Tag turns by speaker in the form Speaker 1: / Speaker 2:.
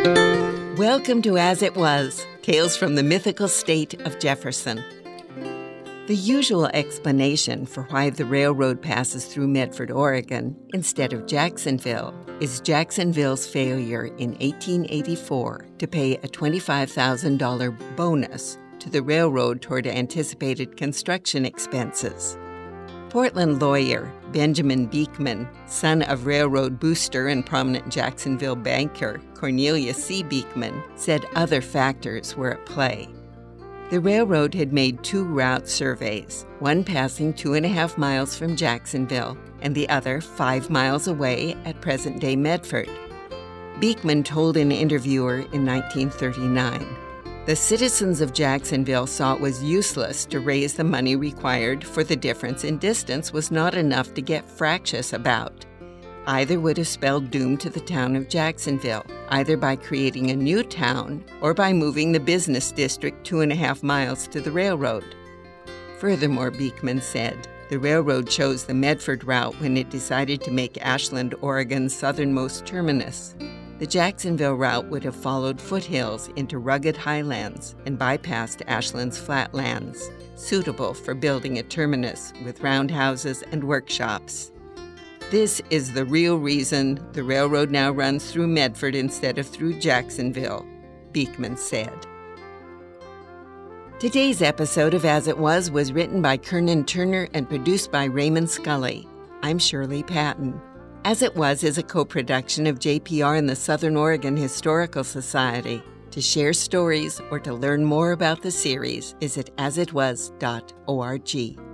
Speaker 1: Welcome to As It Was, Tales from the Mythical State of Jefferson. The usual explanation for why the railroad passes through Medford, Oregon, instead of Jacksonville, is Jacksonville's failure in 1884 to pay a $25,000 bonus to the railroad toward anticipated construction expenses. Portland lawyer Benjamin Beekman, son of railroad booster and prominent Jacksonville banker Cornelius C. Beekman, said other factors were at play. The railroad had made 2 route surveys, one passing 2.5 miles from Jacksonville and the other 5 miles away at present-day Medford. Beekman told an interviewer in 1939, "The citizens of Jacksonville saw it was useless to raise the money required, for the difference in distance was not enough to get fractious about. Either would have spelled doom to the town of Jacksonville, either by creating a new town or by moving the business district 2.5 miles to the railroad." Furthermore, Beekman said, the railroad chose the Medford route when it decided to make Ashland, Oregon's southernmost terminus. The Jacksonville route would have followed foothills into rugged highlands and bypassed Ashland's flatlands, suitable for building a terminus with roundhouses and workshops. "This is the real reason the railroad now runs through Medford instead of through Jacksonville," Beekman said. Today's episode of As It Was written by Kernan Turner and produced by Raymond Scully. I'm Shirley Patton. As It Was is a co-production of JPR and the Southern Oregon Historical Society. To share stories or to learn more about the series, visit asitwas.org.